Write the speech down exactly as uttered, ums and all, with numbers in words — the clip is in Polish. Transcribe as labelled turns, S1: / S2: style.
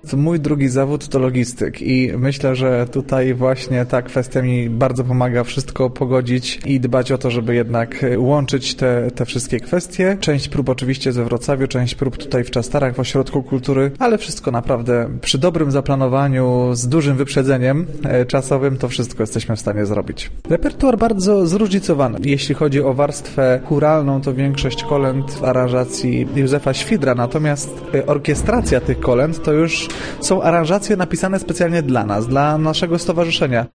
S1: Mój drugi zawód to logistyk i myślę, że tutaj właśnie ta kwestia mi bardzo pomaga wszystko pogodzić i dbać o to, żeby jednak łączyć te, te wszystkie kwestie. Część prób oczywiście we Wrocławiu, część prób tutaj w Czastarach, w Ośrodku Kultury, ale wszystko naprawdę przy dobrym zaplanowaniu, z dużym wyprzedzeniem czasowym, to wszystko jesteśmy w stanie zrobić. Repertuar bardzo zróżnicowany. Jeśli chodzi o warstwę chóralną, to większość kolęd w aranżacji Józefa Świdra, natomiast orkiestracja tych kolęd to już są aranżacje napisane specjalnie dla nas, dla naszego stowarzyszenia.